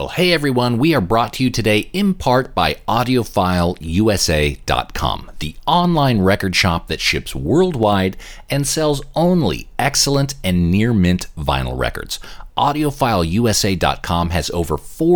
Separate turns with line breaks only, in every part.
Well, hey everyone, we are brought to you today in part by AudiofileUSA.com, the online record shop that ships worldwide and sells only excellent and near-mint vinyl records. AudiofileUSA.com has over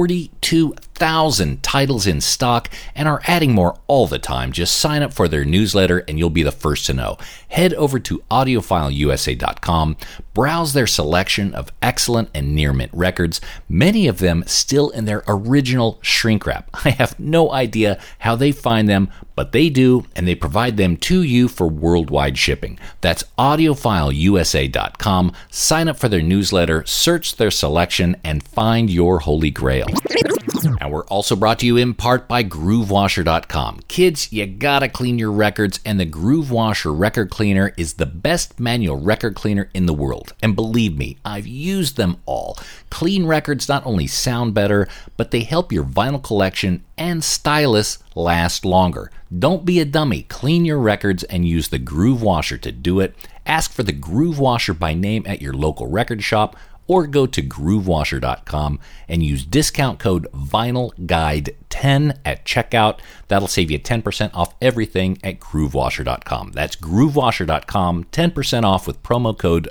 42,000 titles in stock and are adding more all the time. Just sign up for their newsletter and you'll be the first to know. Head over to AudiofileUSA.com, browse their selection of excellent and near-mint records, many of them still in their original shrink wrap. I have no idea how they find them, but they do, and they provide them to you for worldwide shipping. That's AudiofileUSA.com. Sign up for their newsletter, search their selection, and find your holy grail. And we're also brought to you in part by GrooveWasher.com. Kids, you gotta clean your records, and the Groove Washer record cleaner is the best manual record cleaner in the world. And believe me, I've used them all. Clean records not only sound better, but they help your vinyl collection and stylus last longer. Don't be a dummy. Clean your records and use the Groove Washer to do it. Ask for the Groove Washer by name at your local record shop, or go to GrooveWasher.com and use discount code VinylGuide10 at checkout. That'll save you 10% off everything at GrooveWasher.com. That's GrooveWasher.com, 10% off with promo code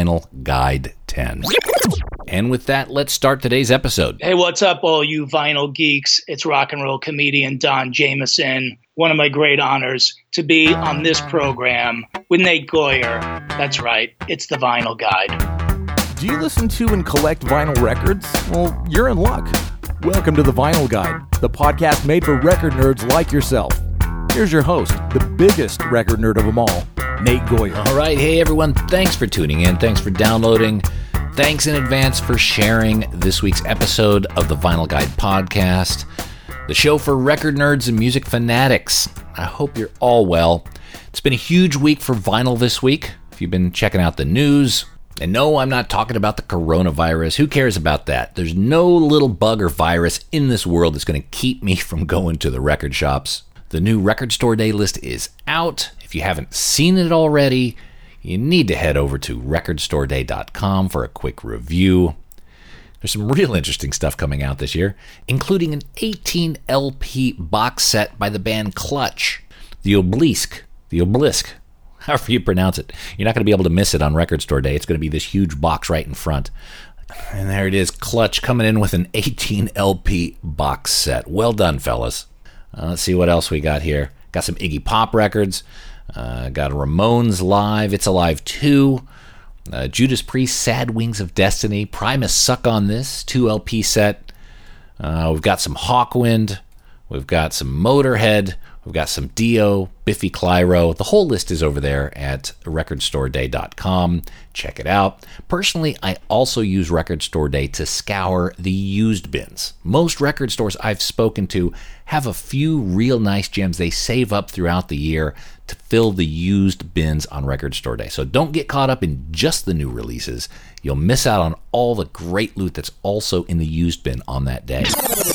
VinylGuide10. And with that, let's start today's episode.
Hey, what's up, all you vinyl geeks? It's rock and roll comedian Don Jamieson. One of my great honors to be on this program with Nate Goyer. That's right, it's the Vinyl Guide.
Do you listen to and collect vinyl records? Well, you're in luck. Welcome to the Vinyl Guide, the podcast made for record nerds like yourself. Here's your host, the biggest record nerd of them all, Nate Goyer.
All right, hey everyone, thanks for tuning in. Thanks for downloading. Thanks in advance for sharing this week's episode of the Vinyl Guide podcast, the show for record nerds and music fanatics. I hope you're all well. It's been a huge week for vinyl this week. If you've been checking out the news, and no, I'm not talking about the coronavirus. Who cares about that? There's no little bug or virus in this world that's going to keep me from going to the record shops. The new Record Store Day list is out. If you haven't seen it already, you need to head over to recordstoreday.com for a quick review. There's some real interesting stuff coming out this year, including an 18 LP box set by the band Clutch, the Obelisk, however you pronounce it. You're not going to be able to miss it on Record Store Day. It's going to be this huge box right in front. And there it is, Clutch coming in with an 18 LP box set. Well done, fellas. Let's see what else we got here. Got some Iggy Pop records. Got a Ramones Live, It's Alive 2. Judas Priest, Sad Wings of Destiny. Primus, Suck on This, 2 LP set. We've got some Hawkwind. We've got some Motorhead. We've got some Dio, Biffy Clyro. The whole list is over there at recordstoreday.com. Check it out. Personally, I also use Record Store Day to scour the used bins. Most record stores I've spoken to have a few real nice gems they save up throughout the year to fill the used bins on Record Store Day. So don't get caught up in just the new releases. You'll miss out on all the great loot that's also in the used bin on that day.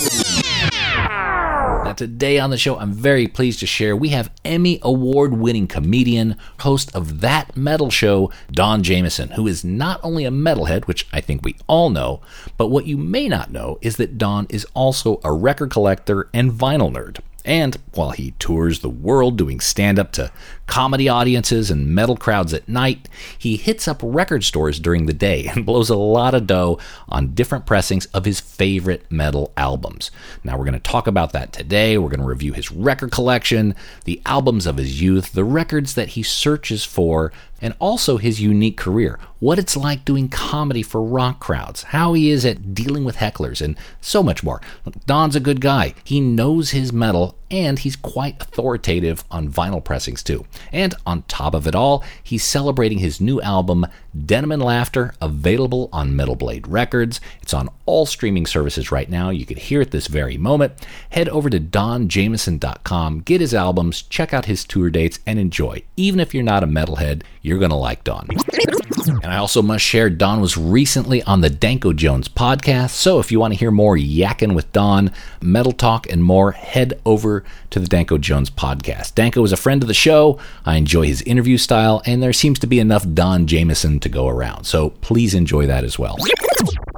Now, today on the show, I'm very pleased to share we have Emmy Award-winning comedian, host of That Metal Show, Don Jamieson, who is not only a metalhead, which I think we all know, but what you may not know is that Don is also a record collector and vinyl nerd. And while he tours the world doing stand-up to comedy audiences and metal crowds at night, he hits up record stores during the day and blows a lot of dough on different pressings of his favorite metal albums. Now, we're going to talk about that today. We're going to review his record collection, the albums of his youth, the records that he searches for, and also his unique career, what it's like doing comedy for rock crowds, how he is at dealing with hecklers, and so much more. Look, Don's a good guy. He knows his metal, and he's quite authoritative on vinyl pressings too. And on top of it all, he's celebrating his new album, Denim and Laughter, available on Metal Blade Records. It's on all streaming services right now. You can hear it this very moment. Head over to donjamieson.com, get his albums, check out his tour dates, and enjoy. Even if you're not a metalhead, you're going to like Don. And I also must share, Don was recently on the Danko Jones podcast, so if you want to hear more yakking with Don, metal talk, and more, head over to the Danko Jones podcast. Danko is a friend of the show. I enjoy his interview style, and there seems to be enough Don Jamieson to go around, so please enjoy that as well.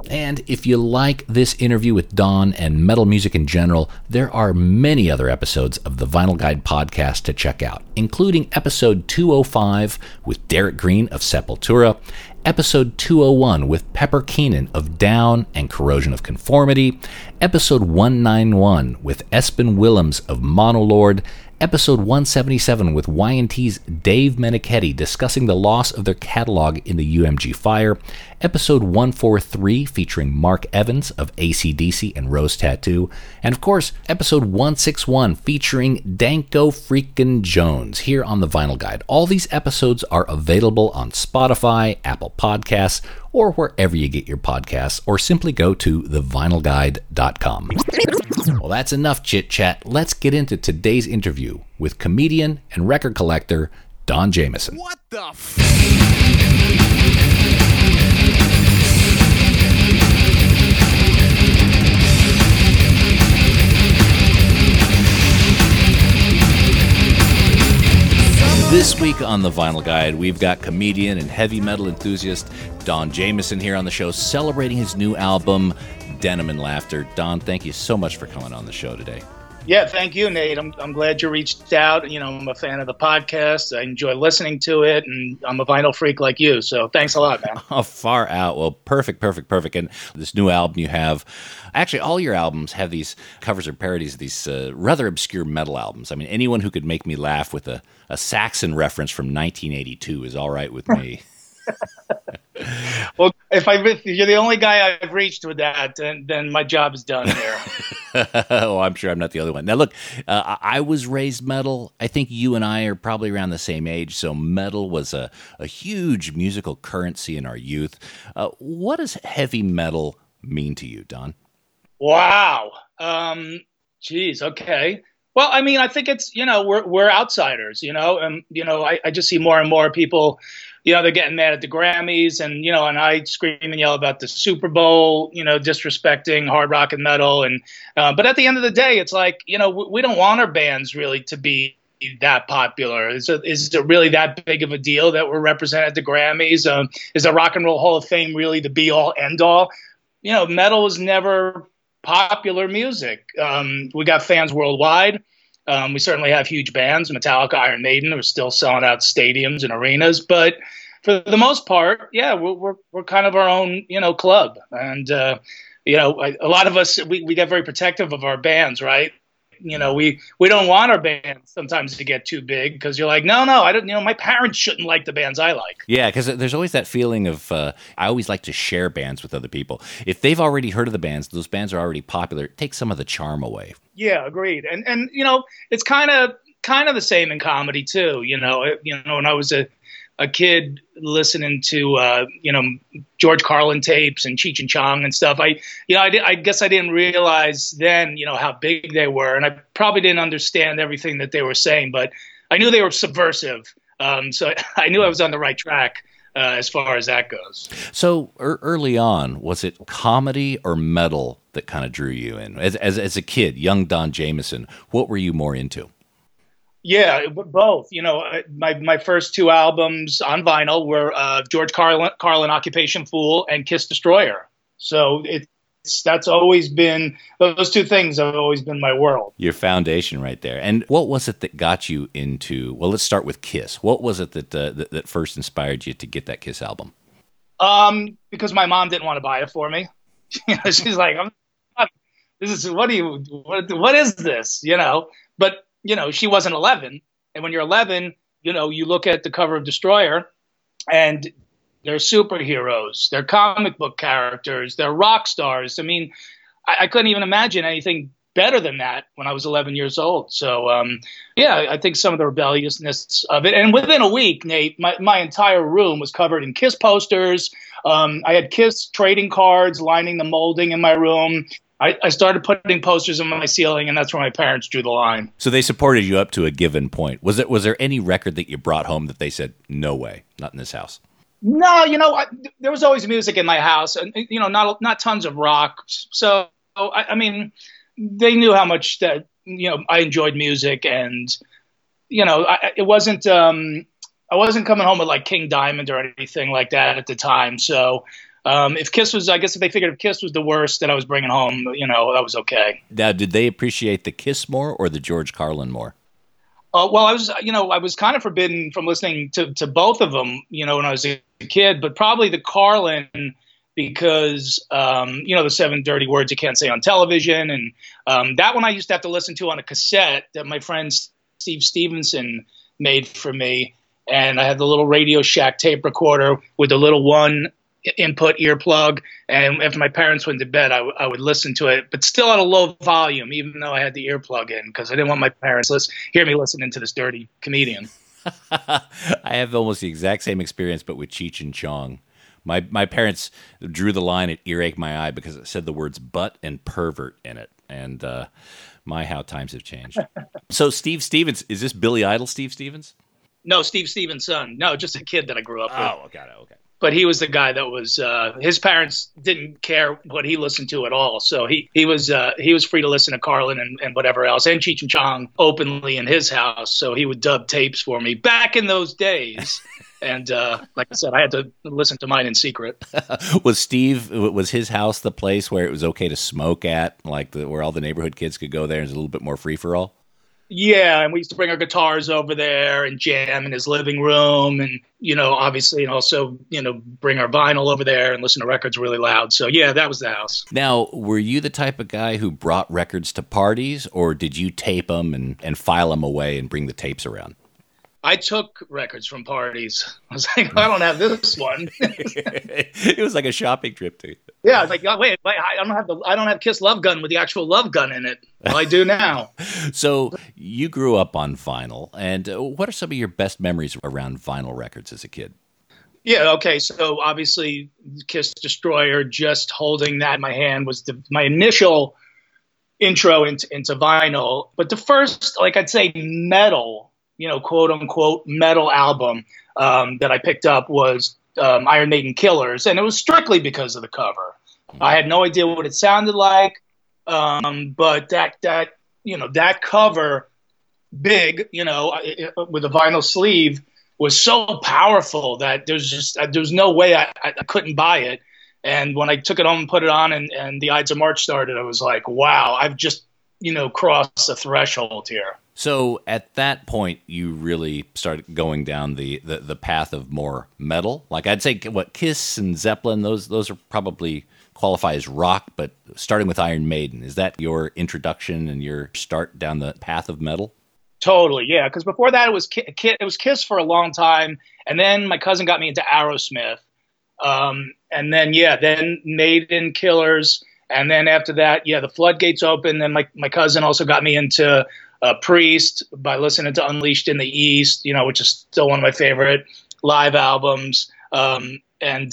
And if you like this interview with Don and metal music in general, there are many other episodes of the Vinyl Guide podcast to check out, including episode 205 with Derek Green of Sepultura, episode 201 with Pepper Keenan of Down and Corrosion of Conformity, episode 191 with Espen Willems of Monolord, episode 177 with Y&T's Dave Meniketti discussing the loss of their catalog in the UMG fire, episode 143 featuring Mark Evans of AC/DC and Rose Tattoo, and of course, episode 161 featuring Danko Freakin' Jones here on the Vinyl Guide. All these episodes are available on Spotify, Apple Podcasts, or wherever you get your podcasts, or simply go to thevinylguide.com. Well, that's enough chit-chat. Let's get into today's interview with comedian and record collector Don Jamieson.
What the
This week on the Vinyl Guide, we've got comedian and heavy metal enthusiast Don Jamieson here on the show, celebrating his new album, Denim and Laughter. Don, thank you so much for coming on the show today.
Yeah, thank you, Nate. I'm glad you reached out. I'm a fan of the podcast. I enjoy listening to it, and I'm a vinyl freak like you. So thanks a lot, man.
Oh, far out. Well, perfect. And this new album you have, actually, all your albums have these covers or parodies of these rather obscure metal albums. I mean, anyone who could make me laugh with a Saxon reference from 1982 is all right with me.
Well, if you're the only guy I've reached with that, then my job is done here.
Oh, I'm sure I'm not the only one. Now, look, I was raised metal. I think you and I are probably around the same age, so metal was a huge musical currency in our youth. What does heavy metal mean to you, Don?
Wow. Geez. Okay. Well, I mean, I think it's, we're outsiders, and, I just see more and more people, they're getting mad at the Grammys and, and I scream and yell about the Super Bowl, disrespecting hard rock and metal. And, but at the end of the day, it's like, we don't want our bands really to be that popular. Is it really that big of a deal that we're represented at the Grammys? Is the Rock and Roll Hall of Fame really the be all end all? Metal was never popular music. We got fans worldwide. We certainly have huge bands. Metallica, Iron Maiden are still selling out stadiums and arenas. But for the most part, yeah, we're kind of our own, club. And, a lot of us, we get very protective of our bands, right? We don't want our bands sometimes to get too big because you're like, no, I don't, my parents shouldn't like the bands I like.
Yeah, because there's always that feeling of, I always like to share bands with other people. If they've already heard of the bands, those bands are already popular, it takes some of the charm away.
Yeah, agreed. And it's kind of the same in comedy too. When I was a kid listening to George Carlin tapes and Cheech and Chong and stuff, I guess I didn't realize then how big they were, and I probably didn't understand everything that they were saying, but I knew they were subversive. So I knew I was on the right track as far as that goes.
So early on, was it comedy or metal that kind of drew you in? As a kid, young Don Jamieson, what were you more into?
Yeah, both. My first two albums on vinyl were George Carlin, Occupation Fool, and Kiss Destroyer. So that's always been, those two things have always been my world.
Your foundation right there. And what was it that got you into, well, let's start with Kiss. What was it that first inspired you to get that Kiss album?
Because my mom didn't want to buy it for me. She's like, what is this? But she wasn't 11. And when you're 11, you look at the cover of Destroyer and they're superheroes, they're comic book characters, they're rock stars. I mean, I couldn't even imagine anything better than that when I was 11 years old. So, I think some of the rebelliousness of it. And within a week, Nate, my entire room was covered in Kiss posters. I had Kiss trading cards lining the molding in my room. I started putting posters on my ceiling, and that's where my parents drew the line.
So they supported you up to a given point. Was there any record that you brought home that they said, no way, not in this house?
No, there was always music in my house, and not tons of rock. So I mean, they knew how much that I enjoyed music, and it wasn't. I wasn't coming home with like King Diamond or anything like that at the time. So If Kiss was, I guess if they figured if Kiss was the worst that I was bringing home, that was okay.
Now, did they appreciate the Kiss more or the George Carlin more?
Well, I was kind of forbidden from listening to both of them, when I was a kid, but probably the Carlin because, the 7 dirty words you can't say on television. And that one I used to have to listen to on a cassette that my friend Steve Stevenson made for me. And I had the little Radio Shack tape recorder with the little one input earplug. And after my parents went to bed, I would listen to it, but still at a low volume, even though I had the earplug in, because I didn't want my parents hear me listening to this dirty comedian.
I have almost the exact same experience, but with Cheech and Chong. My parents drew the line at Earache My Eye because it said the words butt and pervert in it. And how times have changed. So Steve Stevens, is this Billy Idol Steve Stevens?
No, Steve Stevens' son. No, just a kid that I grew up with.
Oh, got it. Okay.
But he was the guy that was his parents didn't care what he listened to at all. So he was free to listen to Carlin and whatever else, and Cheech and Chong openly in his house. So he would dub tapes for me back in those days. And like I said, I had to listen to mine in secret.
Was his house the place where it was okay to smoke at, like where all the neighborhood kids could go there and it's a little bit more free for all?
Yeah, and we used to bring our guitars over there and jam in his living room, and obviously, and also bring our vinyl over there and listen to records really loud. So yeah, that was the house.
Now, were you the type of guy who brought records to parties, or did you tape them and file them away and bring the tapes around?
I took records from parties. I was like, I don't have this one.
It was like a shopping trip to you.
Yeah, I was like, oh, wait, I don't have Kiss Love Gun with the actual Love Gun in it. Well, I do now.
So you grew up on vinyl, and what are some of your best memories around vinyl records as a kid?
Yeah, okay, so obviously Kiss Destroyer, just holding that in my hand was my initial intro into vinyl. But the first, like I'd say, metal, quote unquote metal album that I picked up was Iron Maiden Killers, and it was strictly because of the cover. I had no idea what it sounded like, but that cover, big, with a vinyl sleeve, was so powerful that there's no way I couldn't buy it. And when I took it home and put it on, and the Ides of March started, I was like, wow, I've just crossed a threshold here.
So at that point, you really started going down the path of more metal. Like I'd say, what, Kiss and Zeppelin, those are probably qualify as rock, but starting with Iron Maiden, is that your introduction and your start down the path of metal?
Totally, yeah. Because before that, it was Kiss for a long time, and then my cousin got me into Aerosmith, and then Maiden, Killers, and then after that, the floodgates opened. Then my cousin also got me into Priest by listening to Unleashed in the East, which is still one of my favorite live albums. Then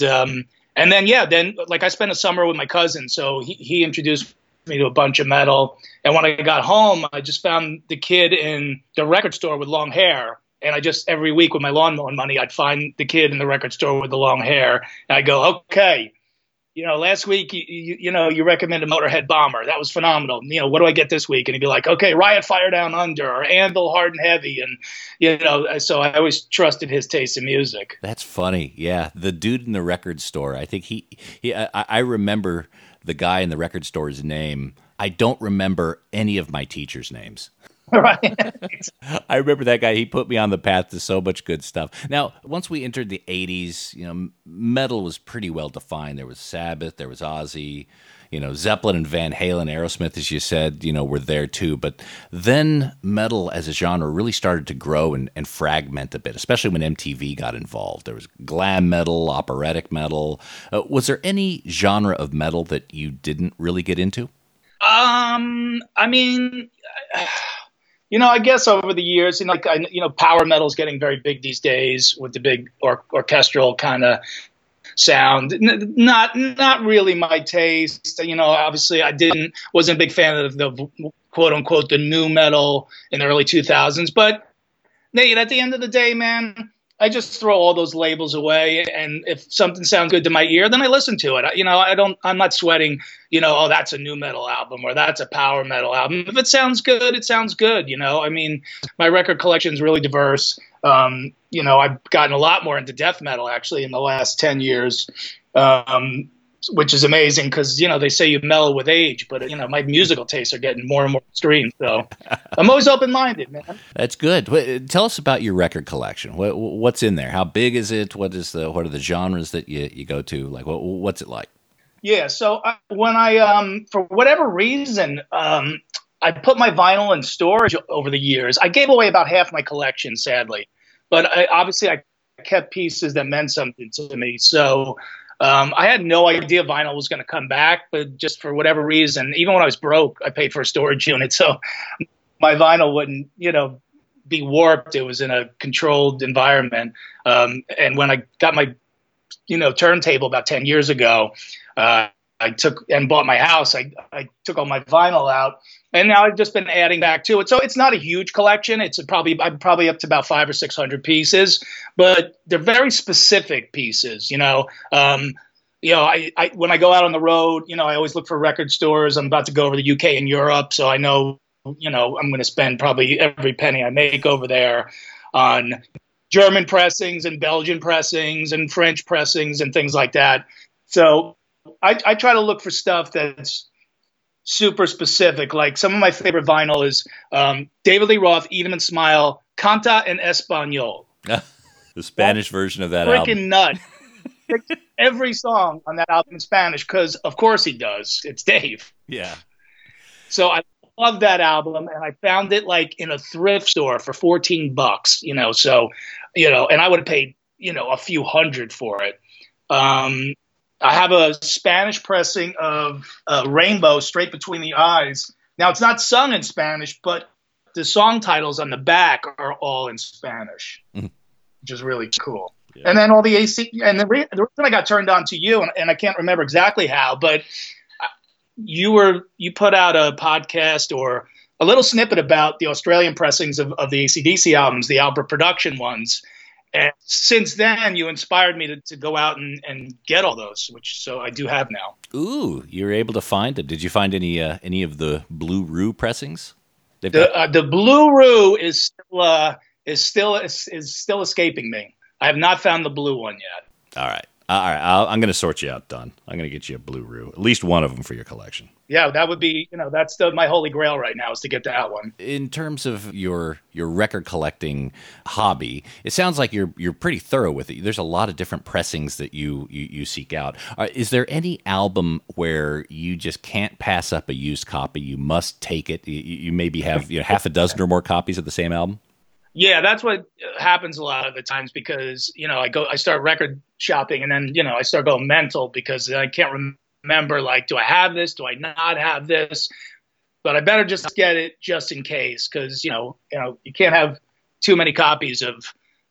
I spent a summer with my cousin, so he introduced me to a bunch of metal. And when I got home, I just found the kid in the record store with long hair. And I just, every week with my lawn mowing money, I'd find the kid in the record store with the long hair. And I go, okay, last week, you recommended Motorhead Bomber. That was phenomenal. What do I get this week? And he'd be like, okay, Riot Fire Down Under, or Anvil Hard and Heavy. And, so I always trusted his taste in music.
That's funny. Yeah. The dude in the record store, I think I remember the guy in the record store's name. I don't remember any of my teachers' names.
Right.
I remember that guy. He put me on the path to so much good stuff. Now, once we entered the 80s, metal was pretty well defined. There was Sabbath, there was Ozzy, Zeppelin and Van Halen, Aerosmith, as you said, were there too. But then metal as a genre really started to grow and fragment a bit, especially when MTV got involved. There was glam metal, operatic metal. Was there any genre of metal that you didn't really get into?
I guess over the years, power metal is getting very big these days with the big orchestral kind of sound. Not really my taste. Obviously, wasn't a big fan of the quote unquote the new metal in the early 2000s. But at the end of the day, man, I just throw all those labels away, and if something sounds good to my ear, then I listen to it. I'm not sweating, oh, that's a new metal album or that's a power metal album. If it sounds good, it sounds good. My record collection is really diverse. I've gotten a lot more into death metal actually in the last 10 years. which is amazing because, they say you mellow with age, but, my musical tastes are getting more and more extreme. So I'm always open-minded, man.
That's good. Tell us about your record collection. What's in there? How big is it? What are the genres that you go to? Like, what's it like?
Yeah. So when I, for whatever reason, I put my vinyl in storage over the years. I gave away about half my collection, sadly, but I kept pieces that meant something to me. So I had no idea vinyl was going to come back, but just for whatever reason, even when I was broke, I paid for a storage unit. So my vinyl wouldn't, be warped. It was in a controlled environment. And when I got my, turntable about 10 years ago, I took and bought my house. I took all my vinyl out, and now I've just been adding back to it. So it's not a huge collection. I'm probably up to about 500 or 600 pieces, but they're very specific pieces. When I go out on the road, I always look for record stores. I'm about to go over the UK and Europe, so I know, I'm going to spend probably every penny I make over there on German pressings and Belgian pressings and French pressings and things like that. So I try to look for stuff that's super specific. Like some of my favorite vinyl is David Lee Roth, Eat 'Em and Smile, Canta en Español.
The Spanish version of that
freaking
album.
Nut. Every song on that album in Spanish because, of course, he does. It's Dave.
Yeah.
So I love that album, and I found it like in a thrift store for $14. So and I would have paid a few hundred for it. I have a Spanish pressing of Rainbow, Straight Between the Eyes. Now, it's not sung in Spanish, but the song titles on the back are all in Spanish, which is really cool. Yeah. And then all the AC, and the reason I got turned on to you, and I can't remember exactly how, but you put out a podcast or a little snippet about the Australian pressings of the AC/DC albums, the Albert Production ones. And since then, you inspired me to go out and get all those, so I do have now.
Ooh, you were able to find it. Did you find any of the Blue Roo pressings?
The Blue Roo is still escaping me. I have not found the blue one yet.
All right. I'm going to sort you out, Don. I'm going to get you a Blue Roo, at least one of them for your collection.
Yeah, that would be, that's my holy grail right now is to get that one.
In terms of your record collecting hobby, it sounds like you're pretty thorough with it. There's a lot of different pressings that you seek out. Is there any album where you just can't pass up a used copy? You must take it. You maybe have half a dozen or more copies of the same album?
Yeah, that's what happens a lot of the times because, I start record shopping and then, I start going mental because I can't remember, like, do I have this? Do I not have this? But I better just get it just in case because, you can't have too many copies of,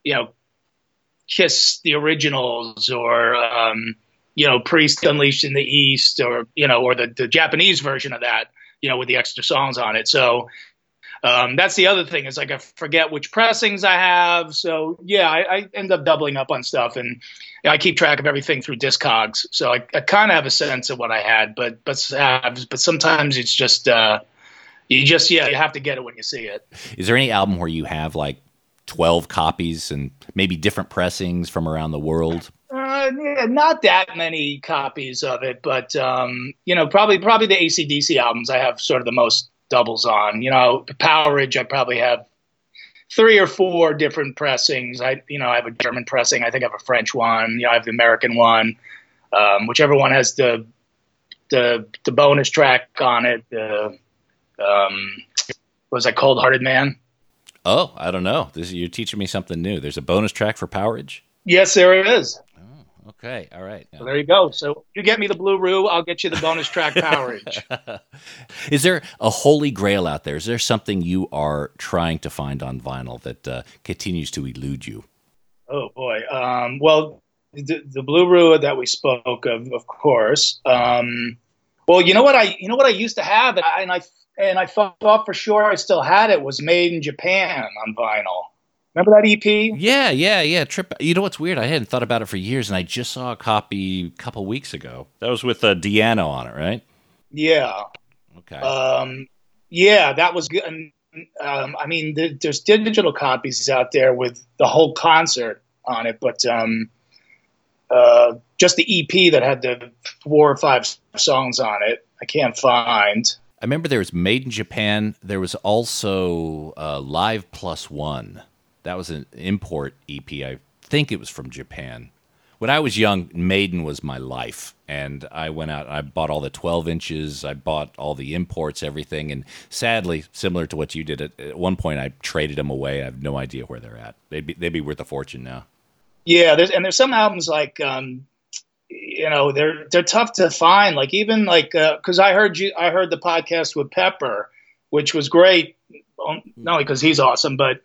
Kiss the Originals or, Priest Unleashed in the East or the Japanese version of that, with the extra songs on it. So that's the other thing is like I forget which pressings I have. So yeah, I end up doubling up on stuff and I keep track of everything through Discogs. So I kind of have a sense of what I had, but sometimes it's just you have to get it when you see it.
Is there any album where you have like 12 copies and maybe different pressings from around the world?
Yeah, not that many copies of it, but probably the AC/DC albums I have sort of the most doubles on. Powerage, I probably have 3 or 4 different pressings. I have a German pressing. I think I have a French one. I have the American one. Whichever one has the bonus track on it. Was that Cold Hearted Man?
Oh, I don't know. You're teaching me something new. There's a bonus track for Powerage?
Yes, there is.
Oh, okay. All right.
So there you go. So you get me the Blue Roo, I'll get you the bonus track Powerage.
Is there a holy grail out there? Is there something you are trying to find on vinyl that continues to elude you?
Oh, boy. Well, the Blue Roo that we spoke of course. Well, you know what I used to have, and I thought for sure I still had it, was Made in Japan on vinyl. Remember that EP?
Yeah. Trip. You know what's weird? I hadn't thought about it for years, and I just saw a copy a couple weeks ago. That was with Deano on it, right?
Yeah.
Okay.
Yeah, that was good. There's digital copies out there with the whole concert on it, but just the EP that had the 4 or 5 songs on it. I can't find.
I remember there was Made in Japan. There was also Live Plus One. That was an import EP. I think it was from Japan. When I was young, Maiden was my life. And I went out and I bought all the 12 inches. I bought all the imports, everything. And sadly, similar to what you did, at one point I traded them away. I have no idea where they're at. They'd be worth a fortune now.
Yeah, there's some albums like they're tough to find. Like even like because I heard the podcast with Pepper, which was great. Not only because he's awesome, but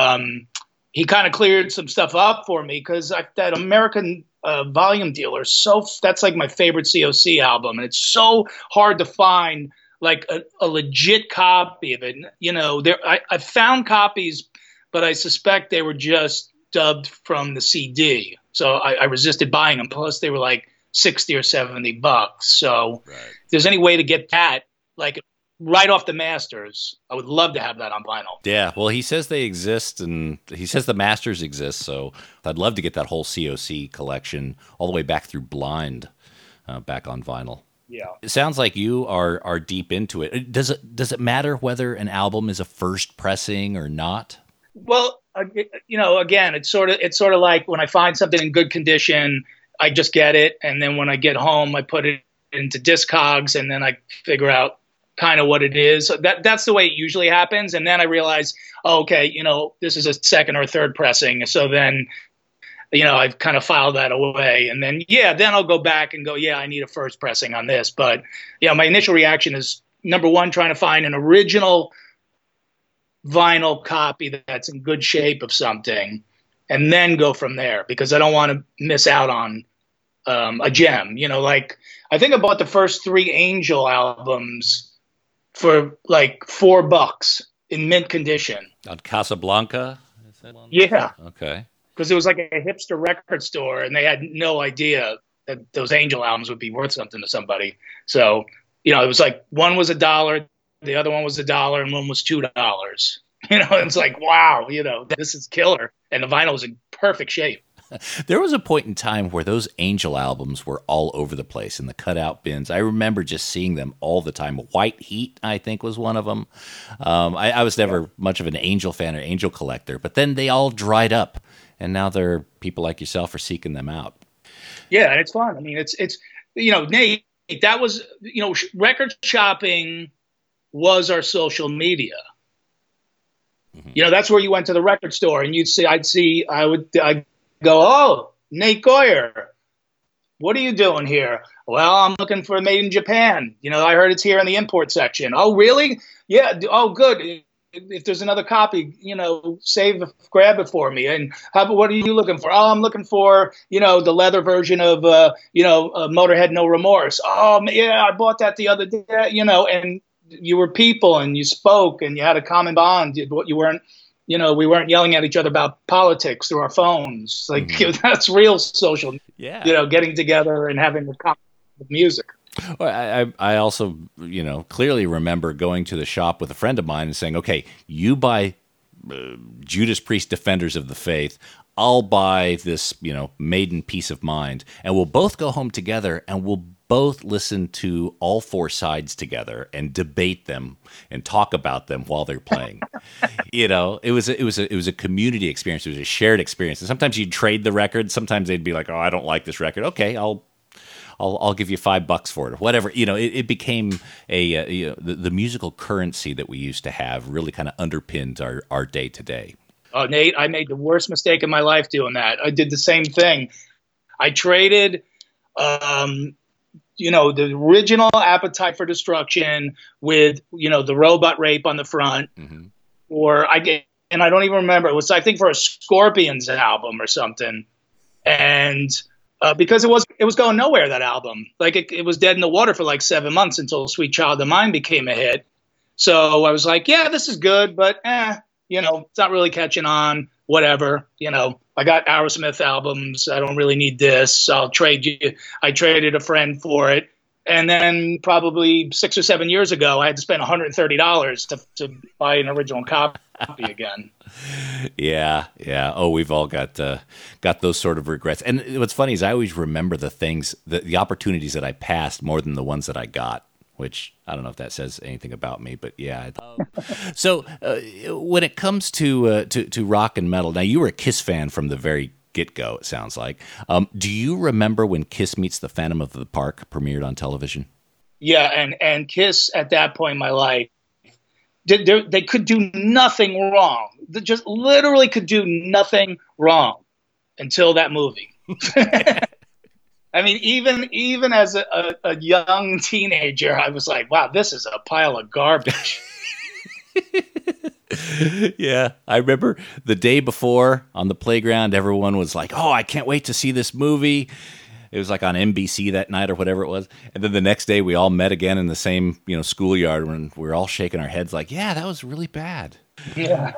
he kind of cleared some stuff up for me because that American Volume Dealer that's like my favorite COC album, and it's so hard to find like a legit copy of it. You know, I found copies, but I suspect they were just dubbed from the CD. So I resisted buying them. Plus they were like $60 or $70. So if there's any way to get that like right off the masters, I would love to have that on vinyl.
Yeah. Well, he says they exist and he says the masters exist. So I'd love to get that whole COC collection all the way back through Blind back on vinyl.
Yeah.
It sounds like you are deep into it. Does it matter whether an album is a first pressing or not?
Well, again, it's sort of like when I find something in good condition, I just get it, and then when I get home, I put it into Discogs, and then I figure out kind of what it is. So that's the way it usually happens, and then I realize, okay, this is a second or third pressing, so then, I've kind of filed that away, and then then I'll go back and go, I need a first pressing on this, but my initial reaction is number one, trying to find an original vinyl copy that's in good shape of something, and then go from there because I don't want to miss out on a gem. Like I think I bought the first 3 Angel albums for like $4 in mint condition
on Casablanca. Is that one?
Yeah.
Okay.
Because it was like a hipster record store, and they had no idea that those Angel albums would be worth something to somebody. So it was like one was $1. The other one was $1 and one was $2. It's like, wow, this is killer. And the vinyl was in perfect shape.
There was a point in time where those Angel albums were all over the place in the cutout bins. I remember just seeing them all the time. White Heat, I think, was one of them. I was never much of an Angel fan or Angel collector, but then they all dried up, and now people like yourself are seeking them out.
Yeah, and it's fun. I mean, it's Nate, that was, record shopping was our social media. Mm-hmm. That's where you went to the record store and I'd go, oh, Nate Goyer, what are you doing here? Well, I'm looking for Made in Japan. I heard it's here in the import section. Oh, really? Yeah. Oh, good. If there's another copy, grab it for me. And what are you looking for? Oh, I'm looking for, the leather version of, Motorhead No Remorse. Oh, yeah, I bought that the other day, and you were people and you spoke and you had a common bond. We weren't yelling at each other about politics through our phones. Like that's real social, getting together and having a conversation with music.
Well, I also, clearly remember going to the shop with a friend of mine and saying, okay, you buy Judas Priest Defenders of the Faith. I'll buy this, Maiden Peace of Mind, and we'll both go home together and we'll both listen to all 4 sides together and debate them and talk about them while they're playing. It was a community experience. It was a shared experience. And sometimes you'd trade the record. Sometimes they'd be like, "Oh, I don't like this record." Okay, I'll give you $5 for it or whatever. It became the musical currency that we used to have really kind of underpinned our day to day.
Oh, Nate, I made the worst mistake in my life doing that. I did the same thing. I traded the original Appetite for Destruction with, the Robot Rape on the front. Mm-hmm. And I don't even remember. It was, I think, for a Scorpions album or something. And because it was going nowhere, that album. Like it was dead in the water for like 7 months until Sweet Child of Mine became a hit. So I was like, yeah, this is good, but it's not really catching on, whatever. I got Aerosmith albums. I don't really need this. I'll trade you. I traded a friend for it. And then probably 6 or 7 years ago, I had to spend $130 to buy an original copy again.
Yeah. Oh, we've all got those sort of regrets. And what's funny is I always remember the things, the opportunities that I passed more than the ones that I got, which I don't know if that says anything about me, but yeah. So when it comes to rock and metal, now you were a Kiss fan from the very get-go, it sounds like. Do you remember when Kiss Meets the Phantom of the Park premiered on television?
Yeah, and Kiss at that point in my life, they could do nothing wrong. They just literally could do nothing wrong until that movie. I mean, even as a young teenager, I was like, wow, this is a pile of garbage.
Yeah, I remember the day before on the playground, everyone was like, oh, I can't wait to see this movie. It was like on NBC that night or whatever it was. And then the next day we all met again in the same, schoolyard when we were all shaking our heads like, yeah, that was really bad.
Yeah.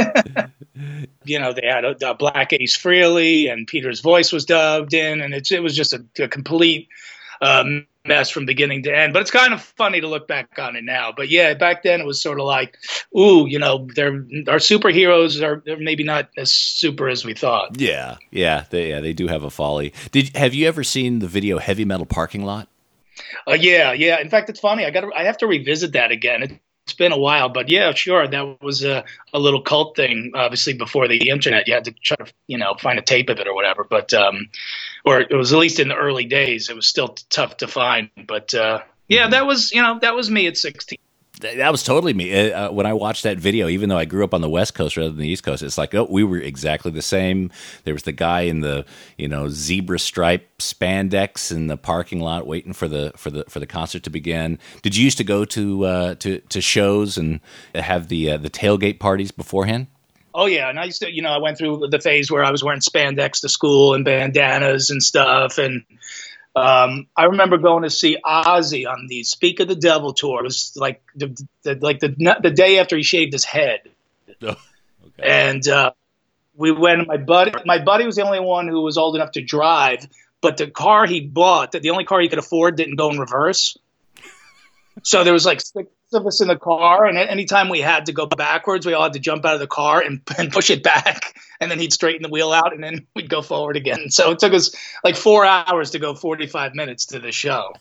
They had a Black Ace Frehley and Peter's voice was dubbed in, and it was just a complete mess from beginning to end. But it's kind of funny to look back on it now. But yeah, back then it was sort of like, ooh, our superheroes they're maybe not as super as we thought.
Yeah, they do have a folly. Have you ever seen the video Heavy Metal Parking Lot?
Yeah. In fact, it's funny. I have to revisit that again. It's been a while, but yeah, sure. That was a little cult thing, obviously before the internet. You had to try to, find a tape of it or whatever. But, or it was at least in the early days, it was still tough to find. But yeah, that was me at 16.
That was totally me. When I watched that video, even though I grew up on the West Coast rather than the East Coast, it's like, oh, we were exactly the same. There was the guy in the, zebra stripe spandex in the parking lot waiting for the concert to begin. Did you used to go to shows and have the tailgate parties beforehand?
Oh yeah, and I used to, I went through the phase where I was wearing spandex to school and bandanas and stuff, and I remember going to see Ozzy on the Speak of the Devil tour. It was like the day after he shaved his head. Oh, okay. And we went. My buddy was the only one who was old enough to drive, but the car he bought, the only car he could afford, didn't go in reverse. So there was like 6 of us in the car, and anytime we had to go backwards, we all had to jump out of the car and push it back, and then he'd straighten the wheel out, and then we'd go forward again. So it took us like 4 hours to go 45 minutes to the show.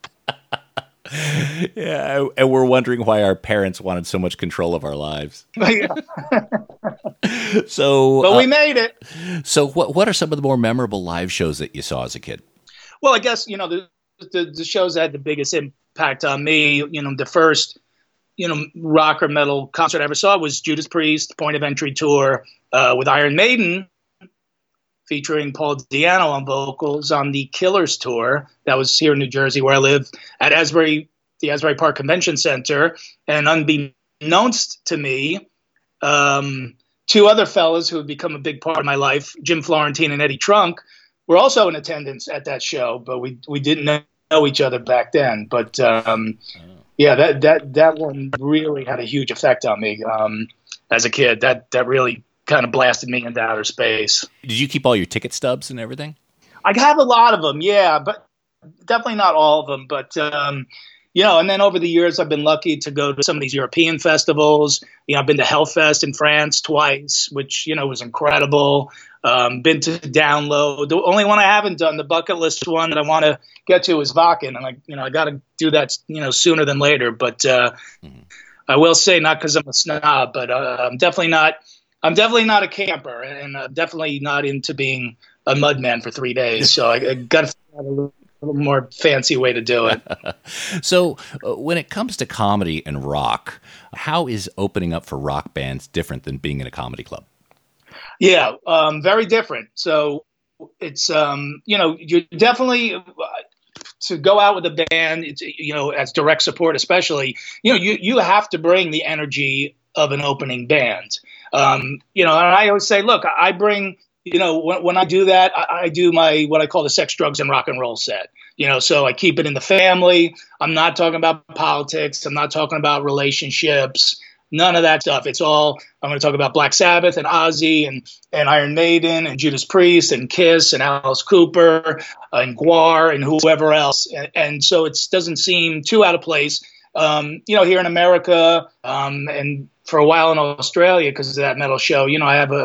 Yeah, and we're wondering why our parents wanted so much control of our lives. So,
but we made it.
So what are some of the more memorable live shows that you saw as a kid?
Well, I guess, the shows that had the biggest impact on me, the first, rock or metal concert I ever saw was Judas Priest, Point of Entry tour with Iron Maiden, featuring Paul Di'Anno on vocals on the Killers tour. That was here in New Jersey, where I live, at the Asbury Park Convention Center. And unbeknownst to me, 2 other fellas who had become a big part of my life, Jim Florentine and Eddie Trunk, were also in attendance at that show, but we didn't know each other back then. But yeah, that one really had a huge effect on me as a kid. That really kind of blasted me into outer space.
Did you keep all your ticket stubs and everything?
I have a lot of them, yeah, but definitely not all of them. But and then over the years, I've been lucky to go to some of these European festivals. I've been to Hellfest in France twice, which was incredible. Been to Download. The only one I haven't done, the bucket list one that I want to get to, is Wacken, and I got to do that sooner than later. But I will say, not because I'm a snob, but I'm definitely not a camper, and I'm definitely not into being a mudman for 3 days. So I got to figure out a little more fancy way to do it.
So when it comes to comedy and rock, how is opening up for rock bands different than being in a comedy club?
Yeah, very different. So it's, you're definitely, to go out with a band, it's, as direct support especially, you have to bring the energy of an opening band. And I always say, look, I bring, when I do that, I do what I call the sex, drugs, and rock and roll set. So I keep it in the family. I'm not talking about politics. I'm not talking about relationships. None of that stuff. It's all, I'm going to talk about Black Sabbath and Ozzy and Iron Maiden and Judas Priest and Kiss and Alice Cooper and Gwar and whoever else. And so it doesn't seem too out of place. Here in America, and for a while in Australia, because of that metal show, I have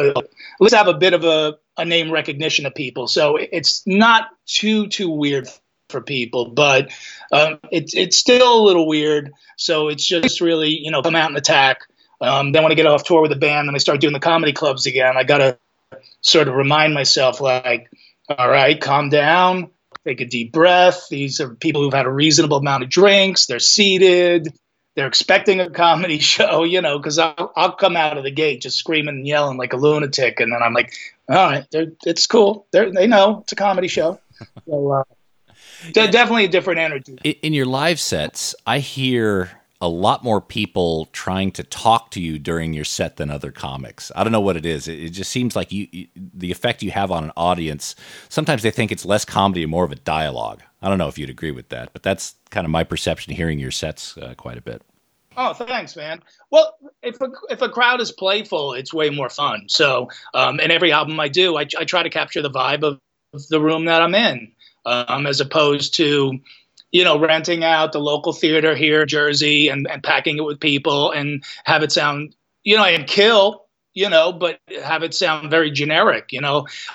a bit of a name recognition of people. So it's not too weird for people, but it's still a little weird. So it's just really, come out and attack. Then when I get off tour with the band and I start doing the comedy clubs again, I got to sort of remind myself, like, all right, calm down. Take a deep breath. These are people who've had a reasonable amount of drinks. They're seated. They're expecting a comedy show, because I'll come out of the gate just screaming and yelling like a lunatic. And then I'm like, all right, it's cool. They know it's a comedy show. So definitely a different energy.
In your live sets, I hear a lot more people trying to talk to you during your set than other comics. I don't know what it is. It just seems like the effect you have on an audience, sometimes they think it's less comedy and more of a dialogue. I don't know if you'd agree with that, but that's kind of my perception hearing your sets quite a bit.
Oh, thanks, man. Well, if a crowd is playful, it's way more fun. So, in every album I do, I try to capture the vibe of the room that I'm in, as opposed to renting out the local theater here in Jersey and packing it with people and have it sound, and kill, but have it sound very generic, when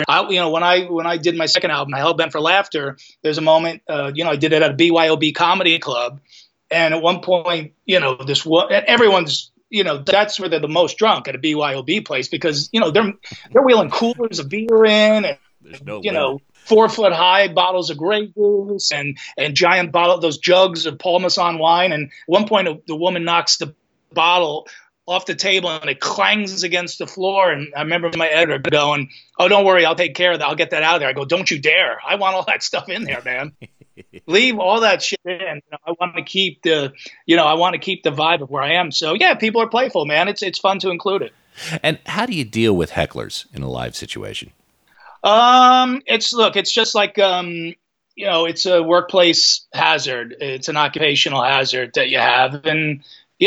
I did my second album, Hell Bent for Laughter, there's a moment, I did it at a BYOB comedy club. And at one point, everyone's, that's where they're the most drunk at a BYOB place because, they're wheeling coolers of beer in and,
there's no
4-foot high bottles of Grey Goose and giant those jugs of Paul Masson wine. And at one point, the woman knocks the bottle off the table and it clangs against the floor. And I remember my editor going, "Oh, don't worry, I'll take care of that. I'll get that out of there." I go, "Don't you dare. I want all that stuff in there, man. Leave all that shit in. I want to keep the vibe of where I am." So yeah, people are playful, man. It's fun to include it.
And how do you deal with hecklers in a live situation?
It's just like, it's a workplace hazard. It's an occupational hazard that you have. And,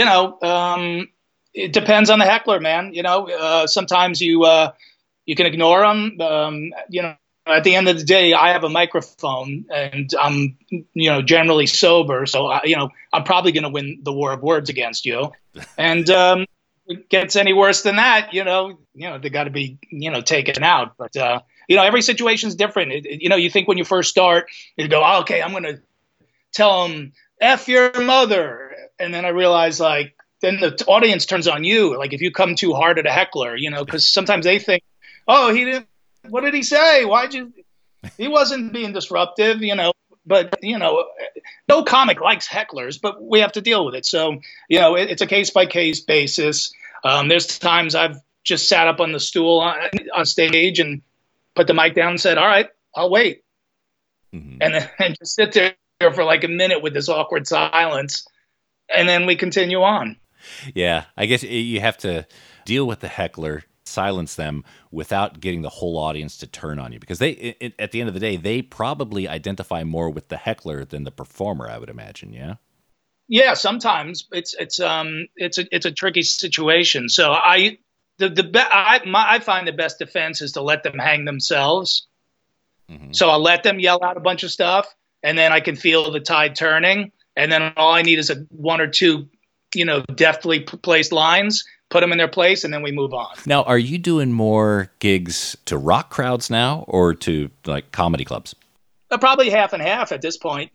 it depends on the heckler, man. Sometimes you can ignore them. At the end of the day, I have a microphone and I'm, generally sober. So, I'm probably going to win the war of words against you. And, if it gets any worse than that, they got to be, taken out. But, every situation is different. You think when you first start, you go, oh, okay, I'm going to tell them, F your mother. And then I realize, then the audience turns on you. Like, if you come too hard at a heckler, because sometimes they think, oh, what did he say? He wasn't being disruptive, But, no comic likes hecklers, but we have to deal with it. So, it's a case-by-case basis. There's times I've just sat up on the stool on stage and put the mic down and said, all right, I'll wait. Mm-hmm. And just sit there for like a minute with this awkward silence, and then we continue on.
Yeah, I guess you have to deal with the heckler, silence them without getting the whole audience to turn on you, because at the end of the day, they probably identify more with the heckler than the performer, I would imagine. Yeah.
Yeah, sometimes it's a tricky situation. So I find the best defense is to let them hang themselves. Mm-hmm. So I'll let them yell out a bunch of stuff, and then I can feel the tide turning, and then all I need is one or two, deftly placed lines, put them in their place, and then we move on.
Now, are you doing more gigs to rock crowds now or to like comedy clubs?
Probably half and half at this point,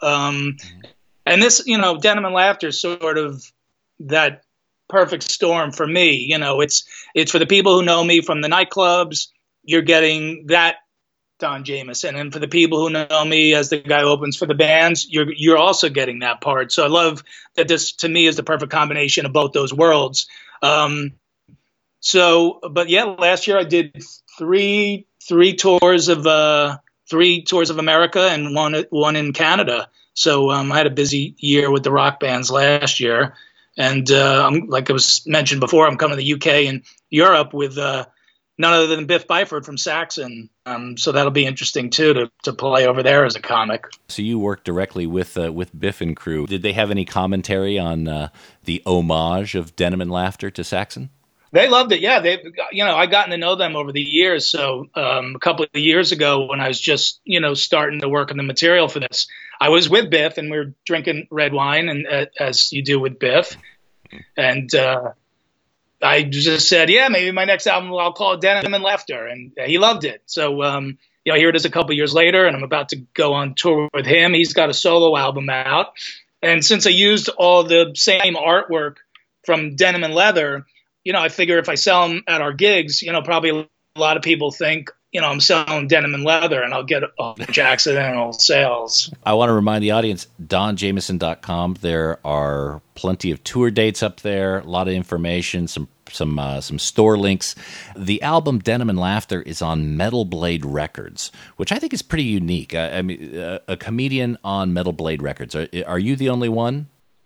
And this, Denim and Laughter is sort of that perfect storm for me. It's for the people who know me from the nightclubs. You're getting that Don Jamieson, and for the people who know me as the guy who opens for the bands, you're also getting that part. So I love that this, to me, is the perfect combination of both those worlds. But yeah, last year I did three tours of America and one in Canada. So I had a busy year with the rock bands last year, and like I was mentioned before, I'm coming to the UK and Europe with none other than Biff Byford from Saxon. So that'll be interesting too to play over there as a comic.
So you worked directly with Biff and crew. Did they have any commentary on the homage of Denim and Laughter to Saxon?
They loved it. Yeah, I've gotten to know them over the years. So a couple of years ago, when I was just starting to work on the material for this, I was with Biff and we were drinking red wine, and as you do with Biff, and I just said, yeah, maybe my next album I'll call it Denim and Laughter, and he loved it. So here it is a couple of years later, and I'm about to go on tour with him. He's got a solo album out, and since I used all the same artwork from Denim and Leather, I figure if I sell them at our gigs, probably a lot of people think, I'm selling Denim and Leather, and I'll get a bunch of accidental sales.
I want to remind the audience, DonJameson.com. There are plenty of tour dates up there, a lot of information, some store links. The album Denim and Laughter is on Metal Blade Records, which I think is pretty unique. I mean, a comedian on Metal Blade Records. Are you the only one?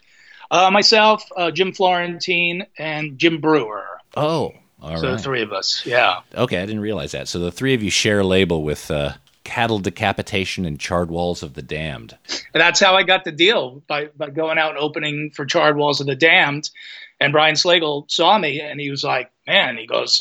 Myself, Jim Florentine, and Jim Brewer.
Oh, all right.
So the three of us, yeah.
Okay, I didn't realize that. So the three of you share a label with Cattle Decapitation and Charred Walls of the Damned.
And that's how I got the deal, by going out and opening for Charred Walls of the Damned. And Brian Slagle saw me, and he was like, man, he goes,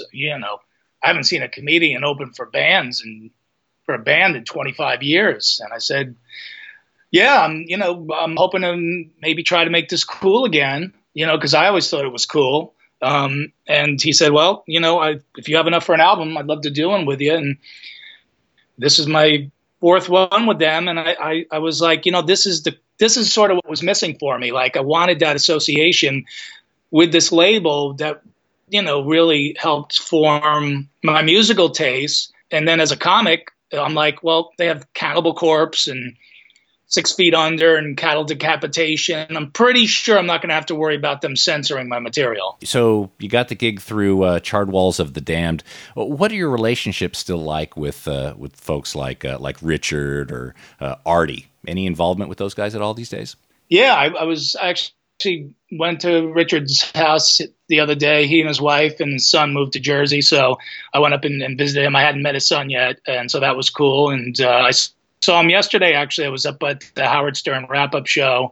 I haven't seen a comedian open for bands and for a band in 25 years. And I said, yeah, I'm hoping to maybe try to make this cool again, because I always thought it was cool. And he said, well, if you have enough for an album, I'd love to do one with you. And this is my fourth one with them. And I was like, this is sort of what was missing for me. Like, I wanted that association with this label that, really helped form my musical taste. And then as a comic, I'm like, well, they have Cannibal Corpse and 6 Feet Under and Cattle Decapitation. I'm pretty sure I'm not going to have to worry about them censoring my material.
So you got the gig through Charred Walls of the Damned. What are your relationships still like with folks like Richard or Artie? Any involvement with those guys at all these days?
Yeah, I was actually went to Richard's house the other day. He and his wife and his son moved to Jersey, so I went up and visited him. I hadn't met his son yet, and so that was cool. And I saw him yesterday, actually. I was up at the Howard Stern wrap-up show.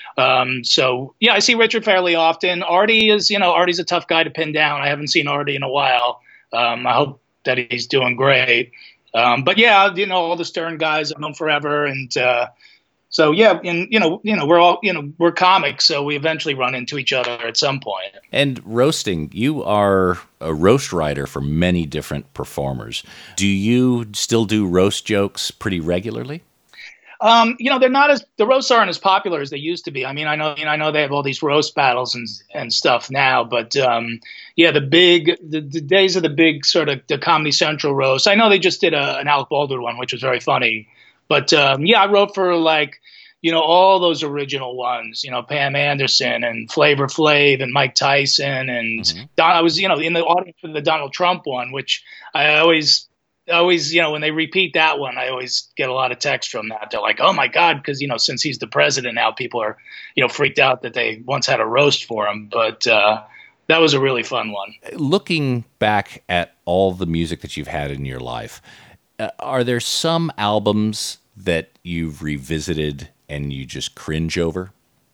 So, yeah, I see Richard fairly often. Artie is, Artie's a tough guy to pin down. I haven't seen Artie in a while. I hope that he's doing great. But, yeah, all the Stern guys I've known forever. And so, yeah, and, we're all, we're comics, so we eventually run into each other at some point.
And roasting, you are a roast writer for many different performers. Do you still do roast jokes pretty regularly?
They're not the roasts aren't as popular as they used to be. I mean, I know they have all these roast battles and stuff now, but yeah, the days of the big sort of the Comedy Central roast. I know they just did an Alec Baldwin one, which was very funny. But yeah, I wrote for all those original ones, Pam Anderson and Flavor Flav and Mike Tyson and I was, in the audience for the Donald Trump one, which I always, when they repeat that one, I always get a lot of text from that. They're like, oh my God, because, since he's the president now, people are, freaked out that they once had a roast for him. But that was a really fun one.
Looking back at all the music that you've had in your life, are there some albums that you've revisited and you just cringe over?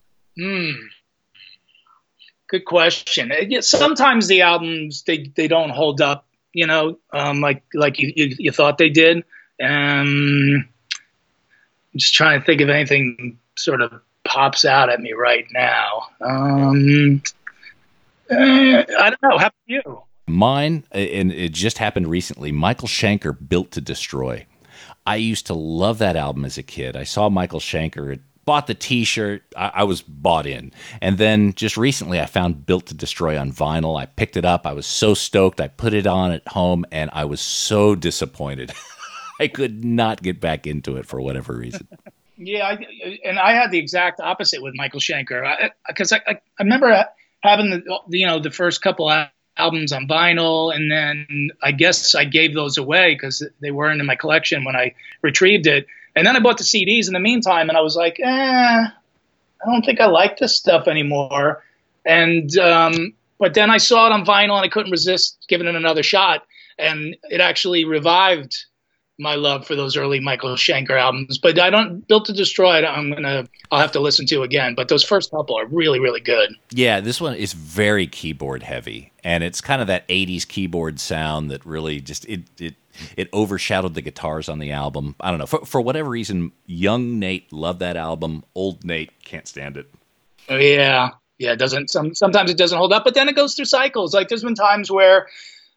Good question. Sometimes the albums, they don't hold up, like you thought they did. I'm just trying to think if anything sort of pops out at me right now. I don't know. How about you?
Mine, and it just happened recently, Michael Schenker, Built to Destroy. I used to love that album as a kid. I saw Michael Schenker, bought the T-shirt, I was bought in. And then just recently I found Built to Destroy on vinyl. I picked it up. I was so stoked. I put it on at home, and I was so disappointed. I could not get back into it for whatever reason.
Yeah, I had the exact opposite with Michael Schenker. Because I remember having the first couple albums on vinyl, and then I guess I gave those away because they weren't in my collection when I retrieved it. And then I bought the CDs in the meantime, and I was like, I don't think I like this stuff anymore. And but then I saw it on vinyl, and I couldn't resist giving it another shot. And it actually revived my love for those early Michael Schenker albums. But I don't Built to Destroy. I'll have to listen to again. But those first couple are really, really good.
Yeah, this one is very keyboard heavy, and it's kind of that '80s keyboard sound that really just it overshadowed the guitars on the album. I don't know, for whatever reason, young Nate loved that album. Old Nate can't stand it.
Oh, yeah. It doesn't. Sometimes it doesn't hold up, but then it goes through cycles. Like there's been times where,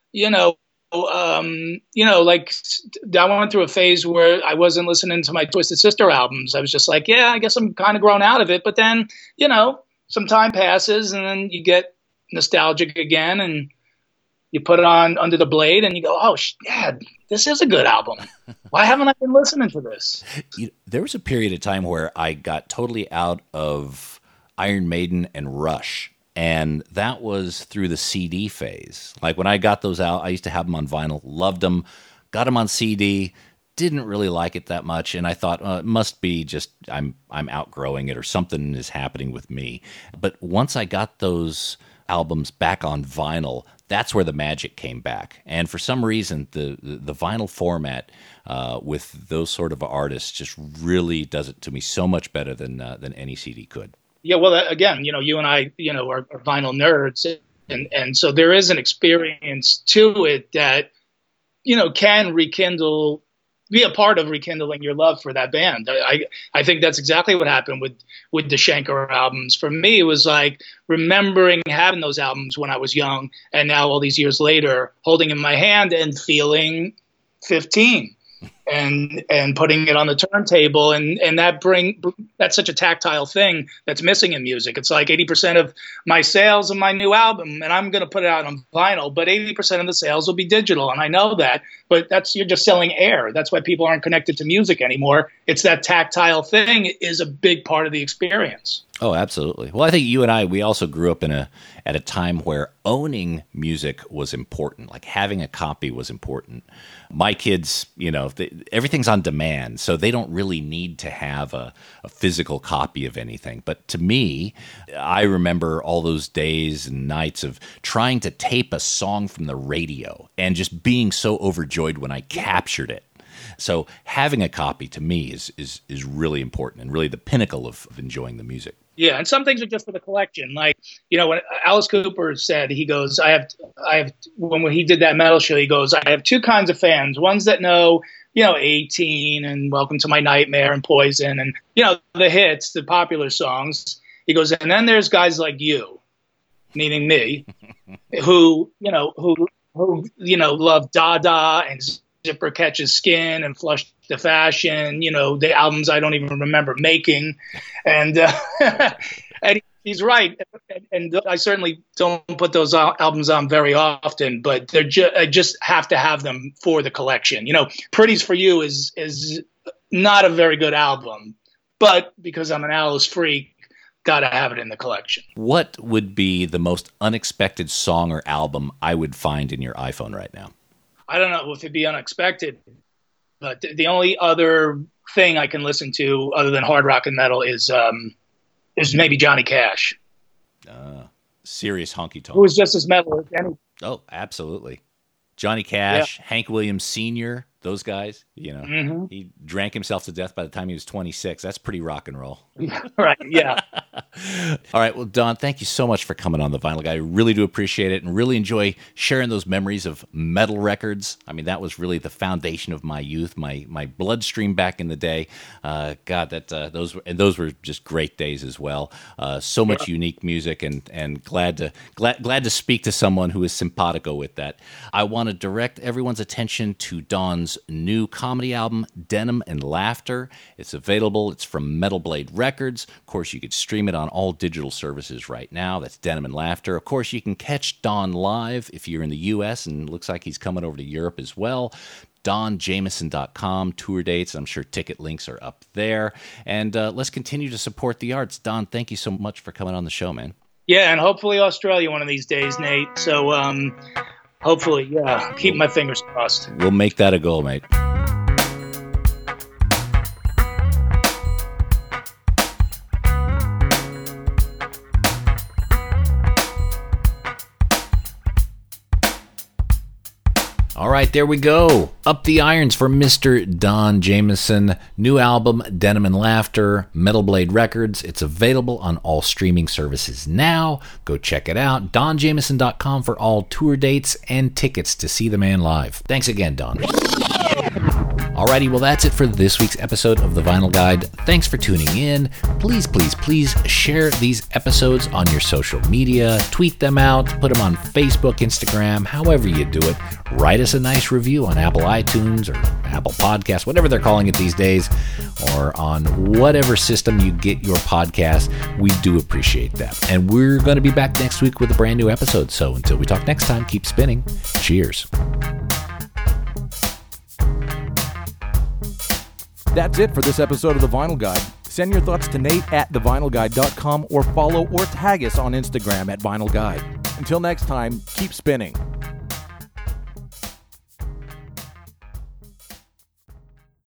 like I went through a phase where I wasn't listening to my Twisted Sister albums. I was just like, yeah, I guess I'm kind of grown out of it. But then, some time passes and then you get nostalgic again and you put it on Under the Blade and you go, oh, yeah, this is a good album. Why haven't I been listening to this?
There was a period of time where I got totally out of Iron Maiden and Rush. And that was through the CD phase. Like when I got those out, I used to have them on vinyl, loved them, got them on CD, didn't really like it that much, and I thought, it must be just I'm outgrowing it or something is happening with me. But once I got those albums back on vinyl, that's where the magic came back. And for some reason, the vinyl format with those sort of artists just really does it to me so much better than any CD could.
Yeah, well, again, you and I, are vinyl nerds, and so there is an experience to it that, can be a part of rekindling your love for that band. I think that's exactly what happened with the Schenker albums. For me, it was like remembering having those albums when I was young, and now all these years later, holding in my hand and feeling 15. And putting it on the turntable and that's such a tactile thing that's missing in music. It's like 80% of my sales of my new album, and I'm going to put it out on vinyl, but 80% of the sales will be digital, and I know that. But you're just selling air. That's why people aren't connected to music anymore. It's that tactile thing is a big part of the experience.
Oh, absolutely. Well, I think you and I, we also grew up at a time where owning music was important, like having a copy was important. My kids, everything's on demand, so they don't really need to have a physical copy of anything. But to me, I remember all those days and nights of trying to tape a song from the radio and just being so overjoyed when I captured it. So having a copy to me is really important and really the pinnacle of enjoying the music.
Yeah, and some things are just for the collection. Like, when Alice Cooper said, he goes, I have when he did that metal show, he goes, I have two kinds of fans. Ones that know, 18 and Welcome to My Nightmare and Poison and, the hits, the popular songs. He goes, and then there's guys like you, meaning me, who love Dada and Zipper Catches Skin and Flush the Fashion, the albums I don't even remember making. And, and he's right. And I certainly don't put those albums on very often, but I just have to have them for the collection. Pretties for You is not a very good album, but because I'm an Alice freak, got to have it in the collection.
What would be the most unexpected song or album I would find in your iPhone right now?
I don't know if it'd be unexpected, but the only other thing I can listen to other than hard rock and metal is maybe Johnny Cash.
Serious honky tonk.
Who was just as metal as any.
Oh, absolutely. Johnny Cash, yeah. Hank Williams Sr., those guys,
Mm-hmm.
He drank himself to death by the time he was 26. That's pretty rock and roll.
Right, yeah.
All right, well, Don, thank you so much for coming on The Vinyl Guy. I really do appreciate it and really enjoy sharing those memories of metal records. I mean, that was really the foundation of my youth, my bloodstream back in the day. God, those were just great days as well. So much unique music, and glad to speak to someone who is simpatico with that. I want to direct everyone's attention to Don's new comedy album, Denim and Laughter. It's available. It's from Metal Blade Records. Of course, you could stream it on all digital services right now. That's Denim and Laughter. Of course, you can catch Don live if you're in the U.S., and it looks like he's coming over to Europe as well. DonJameson.com, tour dates. I'm sure ticket links are up there. And let's continue to support the arts. Don, thank you so much for coming on the show, man.
Yeah, and hopefully Australia one of these days, Nate. So hopefully, yeah, keep my fingers crossed.
We'll make that a goal, mate. All right, there we go. Up the irons for Mr. Don Jamieson. New album, Denim and Laughter, Metal Blade Records. It's available on all streaming services now. Go check it out. DonJamieson.com for all tour dates and tickets to see the man live. Thanks again, Don. Alrighty, well, that's it for this week's episode of The Vinyl Guide. Thanks for tuning in. Please, please, please share these episodes on your social media. Tweet them out. Put them on Facebook, Instagram, however you do it. Write us a nice review on Apple iTunes or Apple Podcasts, whatever they're calling it these days, or on whatever system you get your podcast. We do appreciate that. And we're going to be back next week with a brand new episode. So until we talk next time, keep spinning. Cheers.
That's it for this episode of The Vinyl Guide. Send your thoughts to Nate at thevinylguide.com or follow or tag us on Instagram at Vinyl Guide. Until next time, keep spinning.